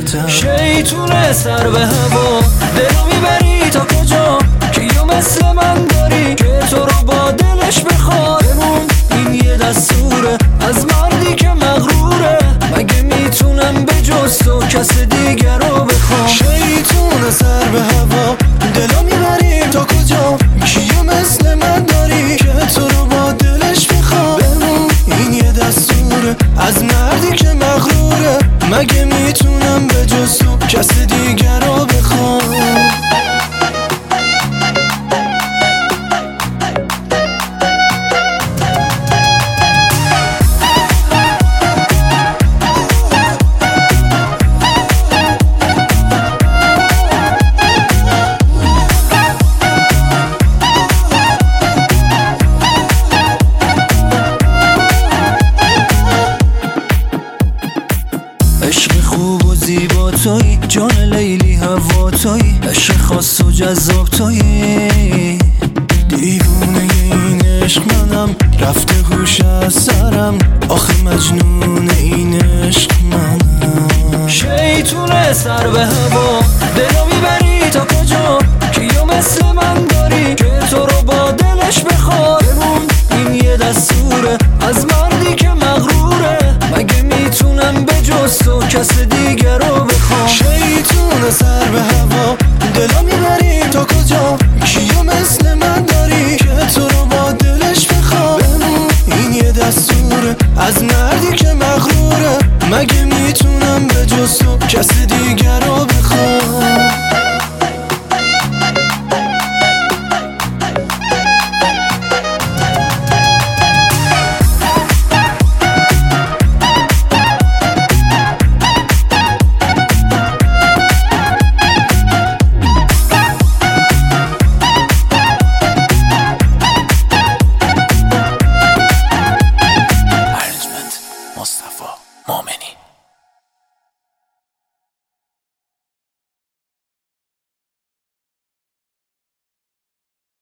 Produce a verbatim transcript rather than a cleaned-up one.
بهتر. شیطونه سر به هوا دلو میبری تا کجا، کیو مثل من داری که تو رو با دلش بخواد. بمون این یه دستوره از مردی که مغروره، مگه میتونم به جز تو کس دیگر رو بخوام. شیطونه سر به هوا دلو میبری تا کجا، کیو مثل من داری که تو رو با دلش بخواد. بمون این یه دستوره از مردی که مغروره، مگه میتونم به جز تو کس دیگر رو بخوام. عشق خوب و زیبا توی، جان لیلی هوا توی، عشق خاص و جذاب توی. دیوونه این عشق منم، رفته هوش از سرم، آخه مجنون این عشق منم. شیطونه سر به هوا دلو میبری تا کجا، کیو مثل من داری که تو رو با دلش بخواد. بمون این یه دستوره از من